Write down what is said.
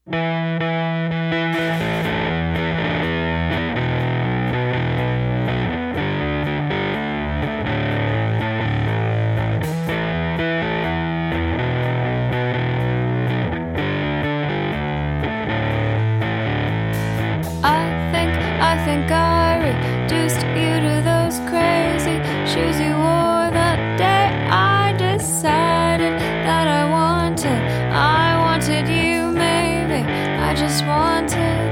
I think I reduced you to those crazy shoes you wore that day. I decided that I wanted you, maybe I just wanted